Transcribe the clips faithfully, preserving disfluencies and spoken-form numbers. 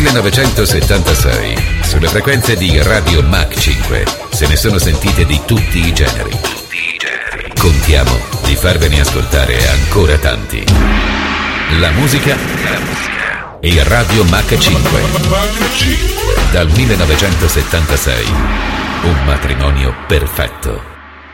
millenovecentosettantasei, sulle frequenze di Radio Mach cinque, se ne sono sentite di tutti i generi. Tutti i generi. Contiamo di farvene ascoltare ancora tanti. La musica, la musica e Radio Mach cinque. Dal millenovecentosettantasei, un matrimonio perfetto.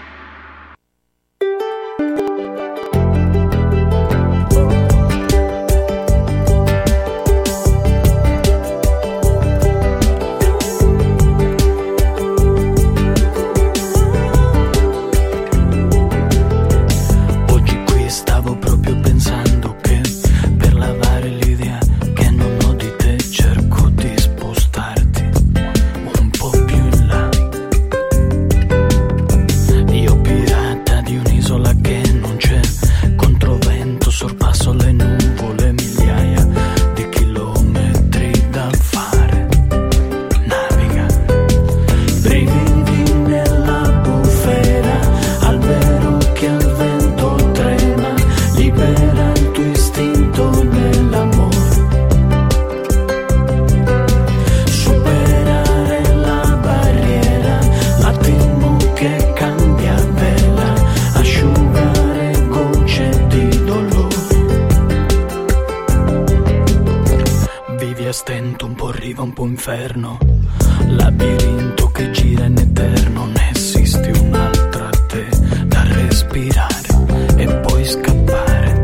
Labirinto che gira in eterno, non esiste un'altra te da respirare e poi scappare.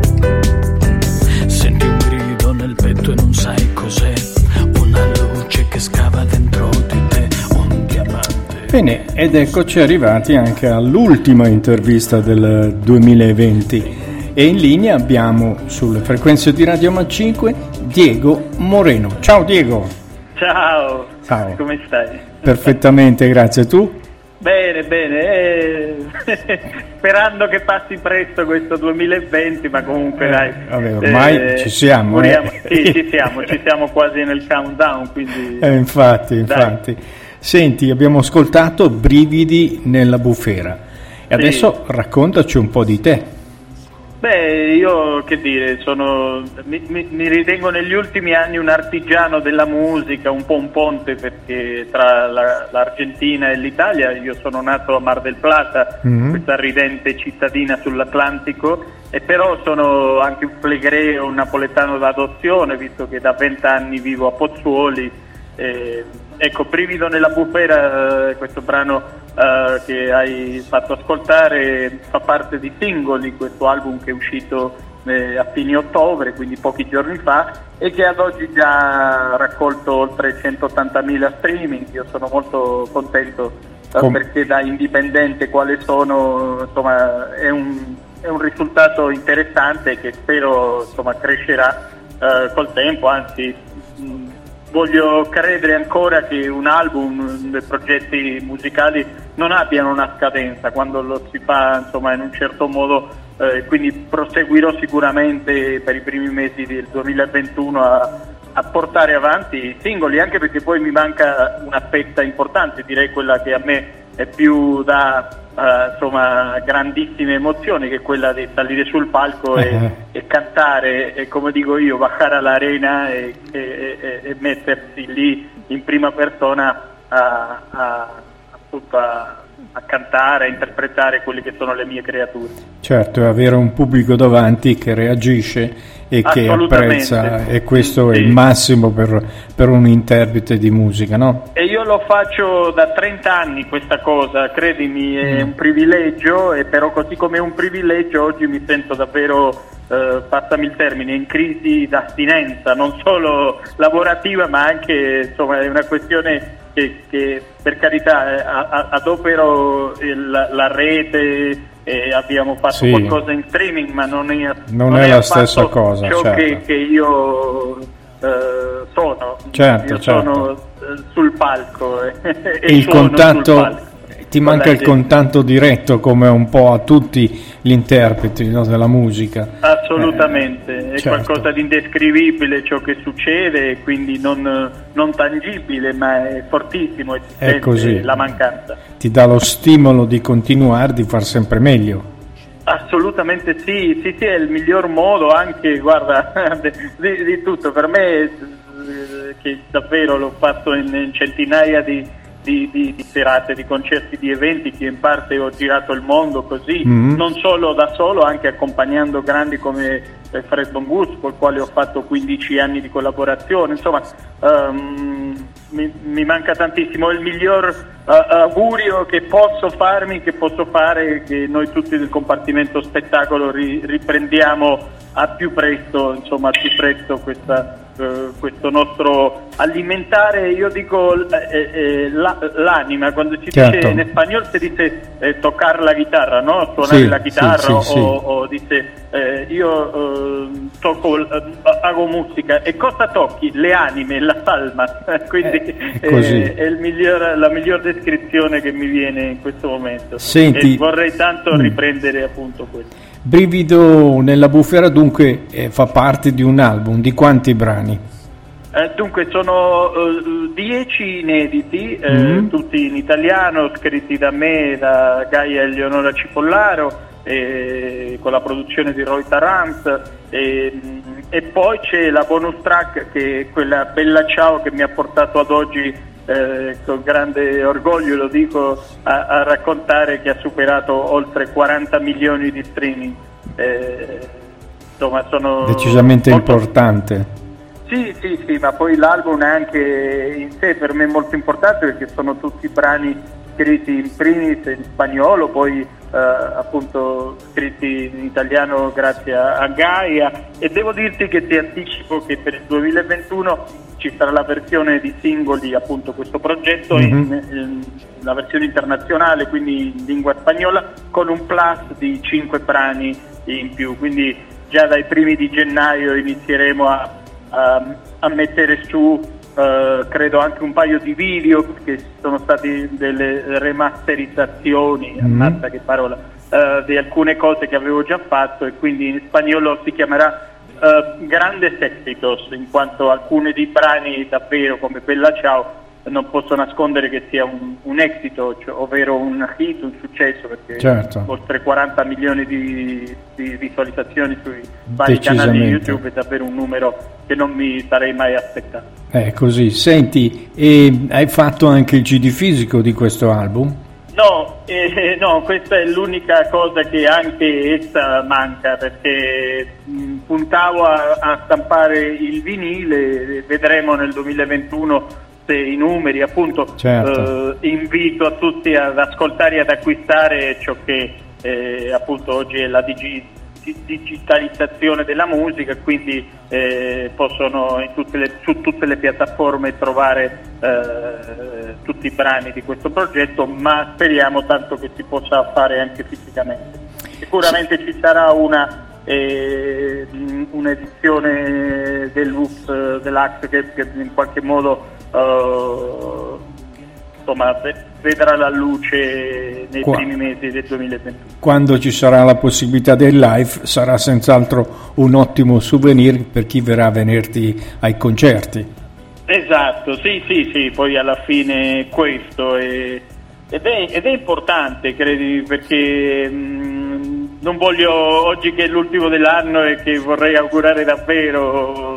Senti un grido nel petto e non sai cos'è, una luce che scava dentro di te, un diamante. Bene, ed eccoci arrivati anche all'ultima intervista del duemilaventi e in linea abbiamo sulle frequenze di Radio Mach cinque Diego Moreno. Ciao Diego. Ciao. Ciao. Come stai? Perfettamente, grazie. Tu? Bene, bene. Eh, sperando che passi presto questo duemilaventi, ma comunque eh, dai. Vabbè, ormai eh, ci siamo. Muriamo, Eh. Sì, ci siamo, ci siamo quasi nel countdown, quindi... Eh, infatti, infatti. Dai. Senti, abbiamo ascoltato Brividi nella bufera e adesso sì. Raccontaci un po' di te. Beh, io che dire, sono, mi, mi, mi ritengo negli ultimi anni un artigiano della musica, un po' un ponte, perché tra la, l'Argentina e l'Italia io sono nato a Mar del Plata, mm-hmm. questa ridente cittadina sull'Atlantico, e però sono anche un flegreo, un napoletano d'adozione, visto che da vent'anni vivo a Pozzuoli. Eh, ecco, Brivido nella bufera, eh, questo brano Uh, che hai fatto ascoltare fa parte di Singoli, questo album che è uscito eh, a fine ottobre, quindi pochi giorni fa, e che ad oggi già ha raccolto oltre centottantamila streaming. Io sono molto contento uh, Com- perché da indipendente quale sono, insomma, è un, è un risultato interessante che spero, insomma, crescerà uh, col tempo, anzi mh, voglio credere ancora che un album, dei progetti musicali non abbiano una scadenza quando lo si fa, insomma, in un certo modo, eh, quindi proseguirò sicuramente per i primi mesi del duemilaventuno a, a portare avanti i singoli, anche perché poi mi manca una fetta importante, direi quella che a me è più da uh, insomma grandissime emozioni, che è quella di salire sul palco e, uh-huh. e cantare, e come dico io, bajare all'arena e, e, e, e mettersi lì in prima persona a, a, appunto a, a cantare, a interpretare quelle che sono le mie creature. Certo, e avere un pubblico davanti che reagisce e che apprezza, e questo sì. è il massimo per, per un interprete di musica, no? E io lo faccio da trenta anni questa cosa, credimi, è mm. un privilegio, e però così come è un privilegio oggi mi sento davvero, eh, passami il termine, in crisi d'astinenza, non solo lavorativa ma anche, insomma, è una questione che, che per carità eh, adopero il, la rete, e abbiamo fatto sì. qualcosa in streaming, ma non è, non non è è la stessa cosa, ciò certo. che, che io eh, sono, certo, io certo. sono eh, sul palco e, e il contatto, sul palco. ti manca il contatto diretto, come un po' a tutti gli interpreti, no, della musica. Assolutamente, eh, è certo. qualcosa di indescrivibile ciò che succede, quindi non, non tangibile, ma è fortissimo, e si è sente così. La mancanza. Ti dà lo stimolo di continuare, di far sempre meglio. Assolutamente sì, sì, sì, è il miglior modo anche, guarda, di, di tutto. Per me che davvero l'ho fatto in, in centinaia di, di, di, di serate, di concerti, di eventi, che in parte ho girato il mondo così, mm-hmm. non solo da solo, anche accompagnando grandi come Fred Bongus, col quale ho fatto quindici anni di collaborazione. Insomma, um, mi, mi manca tantissimo. Il miglior uh, augurio che posso farmi, che posso fare, che noi tutti del compartimento spettacolo ri, riprendiamo a più presto, insomma, a più presto questa, uh, questo nostro alimentare, io dico eh, eh, la, l'anima, quando si certo. dice in spagnolo si dice eh, toccare la chitarra, no? Suonare sì, la chitarra, sì, o, sì, o dice eh, io eh, tocco, eh, hago musica, e cosa tocchi? Le anime, la salma, quindi eh, è, eh, è il miglior, la miglior descrizione che mi viene in questo momento. Senti, e vorrei tanto riprendere mm. appunto questo. Brivido nella bufera dunque eh, fa parte di un album, di quanti brani? Eh, dunque sono uh, dieci inediti, eh, mm-hmm. tutti in italiano, scritti da me, da Gaia Eleonora Cipollaro, eh, con la produzione di Roy Taranz, eh, e poi c'è la bonus track, che è quella Bella Ciao, che mi ha portato ad oggi, eh, con grande orgoglio lo dico, a, a raccontare che ha superato oltre quaranta milioni di streaming. Eh, insomma, sono decisamente molto... importante. Sì, sì, sì, ma poi l'album è anche in sé per me molto importante, perché sono tutti brani scritti in primis in spagnolo, poi eh, appunto scritti in italiano grazie a, a Gaia, e devo dirti che ti anticipo che per il duemilaventuno ci sarà la versione di singoli, appunto questo progetto, mm-hmm. in, in, la versione internazionale, quindi in lingua spagnola, con un plus di cinque brani in più, quindi già dai primi di gennaio inizieremo a A, a mettere su uh, credo anche un paio di video, perché ci sono stati delle remasterizzazioni, mm-hmm. ammazza che parola, uh, di alcune cose che avevo già fatto, e quindi in spagnolo si chiamerà uh, Grandes Éxitos, in quanto alcuni dei brani davvero come Bella Ciao non posso nascondere che sia un, un exito, cioè, ovvero un hit, un successo, perché certo. oltre quaranta milioni di, di visualizzazioni sui vari canali di YouTube è davvero un numero che non mi sarei mai aspettato. È così. Senti, e hai fatto anche il C D fisico di questo album? No, eh, no, questa è l'unica cosa che anche essa manca, perché mh, puntavo a, a stampare il vinile, vedremo nel duemilaventuno i numeri, appunto. Certo. eh, invito a tutti ad ascoltare e ad acquistare ciò che eh, appunto oggi è la digi- digitalizzazione della musica, quindi eh, possono in tutte le, su tutte le piattaforme trovare eh, tutti i brani di questo progetto, ma speriamo tanto che si possa fare anche fisicamente. Sicuramente ci sarà una eh, un'edizione deluxe, deluxe che, che in qualche modo Uh, insomma vedrà la luce nei Qua. primi mesi del duemilaventuno. Quando ci sarà la possibilità del live sarà senz'altro un ottimo souvenir per chi verrà a venirti ai concerti. Esatto, sì sì sì, poi alla fine questo è, ed, è, ed è importante, credi, perché mh, non voglio, oggi che è l'ultimo dell'anno e che vorrei augurare davvero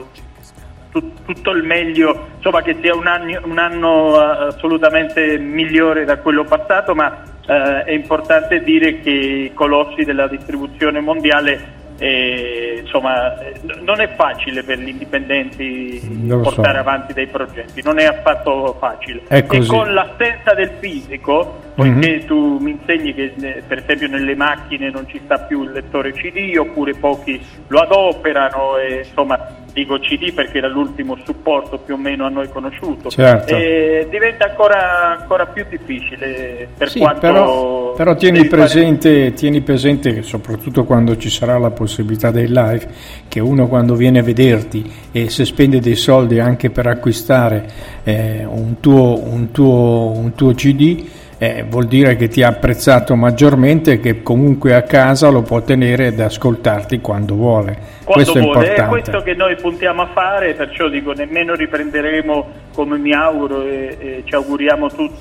tutto il meglio, insomma, che sia un anno, un anno assolutamente migliore da quello passato, ma eh, è importante dire che i colossi della distribuzione mondiale eh, insomma non è facile per gli indipendenti portare so. avanti dei progetti, non è affatto facile, e con l'assenza del fisico, poiché mm-hmm. tu mi insegni che per esempio nelle macchine non ci sta più il lettore C D, oppure pochi lo adoperano, e insomma dico C D perché era l'ultimo supporto più o meno a noi conosciuto, certo. e diventa ancora, ancora più difficile, per sì, quanto però, però tieni presente, fare... tieni presente che soprattutto quando ci sarà la possibilità del live, che uno quando viene a vederti e se spende dei soldi anche per acquistare eh, un, tuo, un, tuo, un tuo C D, Eh, vuol dire che ti ha apprezzato maggiormente e che comunque a casa lo può tenere ed ascoltarti quando vuole. Quando questo vuole, è importante. È questo che noi puntiamo a fare, perciò dico, nemmeno riprenderemo, come mi auguro e, e ci auguriamo tutti,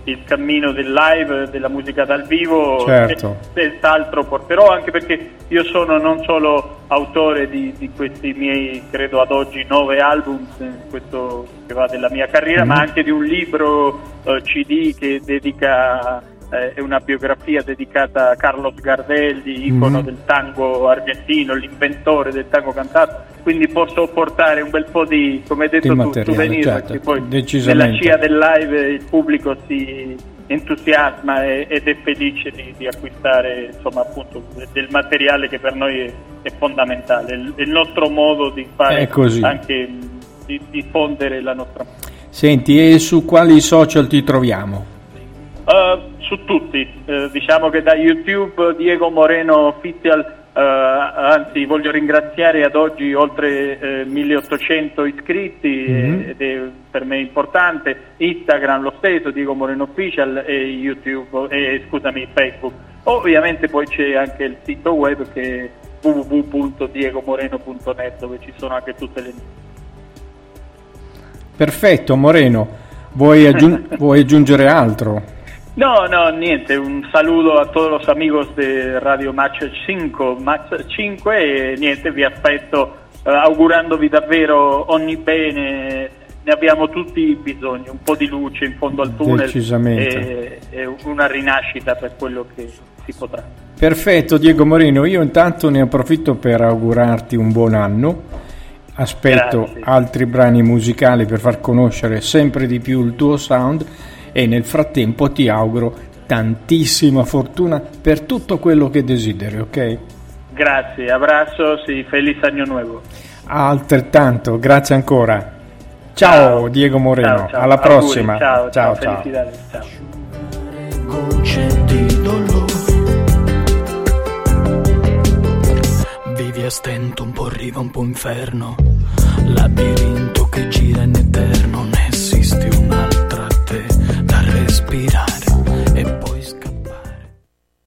il cammino del live, della musica dal vivo, certo. senz'altro porterò, anche perché io sono non solo autore di, di questi miei, credo ad oggi, nove album, questo che va della mia carriera, mm. ma anche di un libro uh, C D che dedica, eh, è una biografia dedicata a Carlos Gardel, icono mm. del tango argentino, l'inventore del tango cantato, quindi posso portare un bel po' di, come hai detto tu, souvenir, certo, perché poi nella scia del live il pubblico si entusiasma e, ed è felice di, di acquistare, insomma, appunto, del materiale che per noi è, è fondamentale, il, il nostro modo di fare, anche di diffondere la nostra musica. Senti, e su quali social ti troviamo? Uh, su tutti, uh, diciamo che da YouTube Diego Moreno Official. Uh, anzi, voglio ringraziare ad oggi oltre eh, milleottocento iscritti, mm-hmm. ed è per me importante. Instagram lo stesso, Diego Moreno Official, e YouTube, e scusami, Facebook. Ovviamente poi c'è anche il sito web che è w w w punto diego moreno punto net, dove ci sono anche tutte le. Perfetto, Moreno, vuoi, aggiung- vuoi aggiungere altro? No, no, niente, un saludo a todos los amigos de Radio Max cinque, Max cinque, e niente, vi aspetto eh, augurandovi davvero ogni bene, ne abbiamo tutti bisogno, un po' di luce in fondo al tunnel. Decisamente. E, e una rinascita per quello che si potrà. Perfetto, Diego Moreno, io intanto ne approfitto per augurarti un buon anno, aspetto Grazie. altri brani musicali per far conoscere sempre di più il tuo sound, e nel frattempo ti auguro tantissima fortuna per tutto quello che desideri, ok? Grazie, abbraccio, sì, feliz año nuevo. Altrettanto, grazie ancora. Ciao, ciao. Diego Moreno, ciao, ciao. Alla Auguri, prossima. Ciao, ciao, ciao. ciao. ciao. Vivi a stento, un po' riva, un po' inferno, labirinto